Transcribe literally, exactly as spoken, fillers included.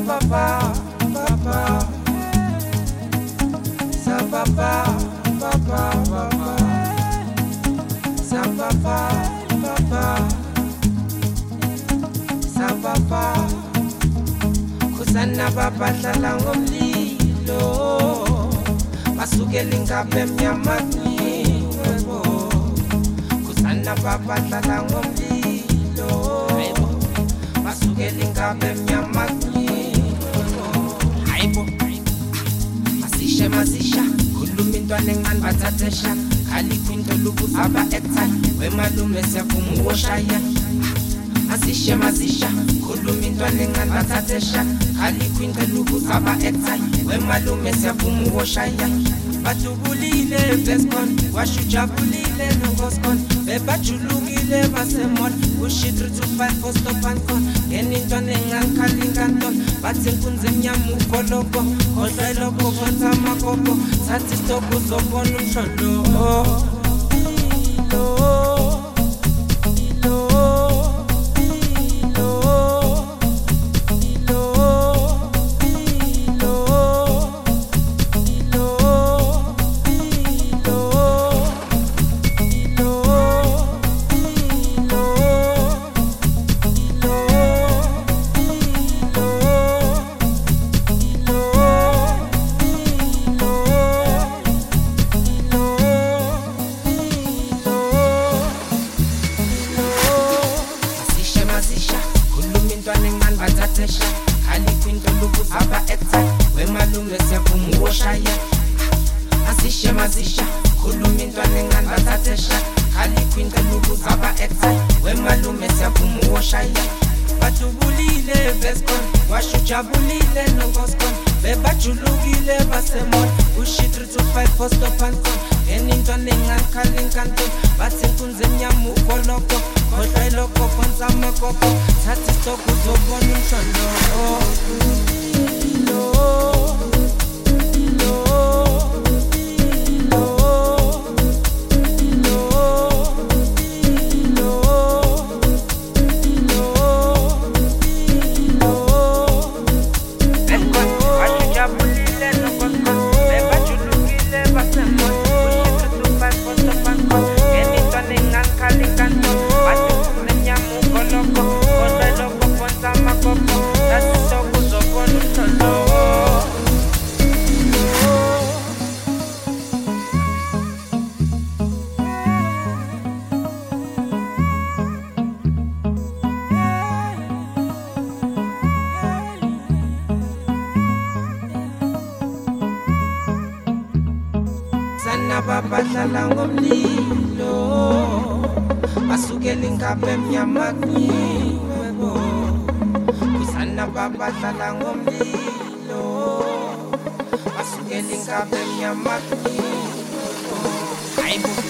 papa, papa, sa papa, papa, papa, sa papa, papa, sa papa, kusana papa hlala ngomlilo, basukela inkabe emnyamani webo, kusana papa hlala ngomlilo, basukela inkabe emnyamani webo, hayibo, masisha masisha, khuluma intwana encane bathathesha, khali kwinto lubuza aba ekthaya, wemalume siyavuma uwoshaya. Masisha masisha, khuluma intwana encane bathathesha, khali kwinto lubuza aba ekthaya, wemalume siyavuma uwoshaya. Batubulile Vescon, washujabulile nogoskon, bebajulukile basemol, ushi three two five for stop and con, yenintwana encane khali inkanton, bathi inkunzi emnyama ukoloko, kodwa iloko kwenza amakoko, thatha isitoko uzobona umsholo. Khali kwinto lubuza aba ekthaya, wemalume siyavuma uwoshaya. Masisha masisha, khuluma intwana encane bathathesha, khali kwinto lubuza aba ekthaya, wemalume siyavuma uwoshaya. Batubulile Vescon, washujabulile nogoskon, bebajulukile basemol, ushi three two five for stop and con, yenintwana encane khali inkanton, bathi inkunzi emnyama ukoloko, kodwa iloko kwenza amakoko, thatha isitoko uzobona umsholo. Sana papa hlala ngomlilo, basukela inkabe emnyamani webo, kusana papa hlala ngomlilo, basukela inkabe emnyamani webo, hayibo.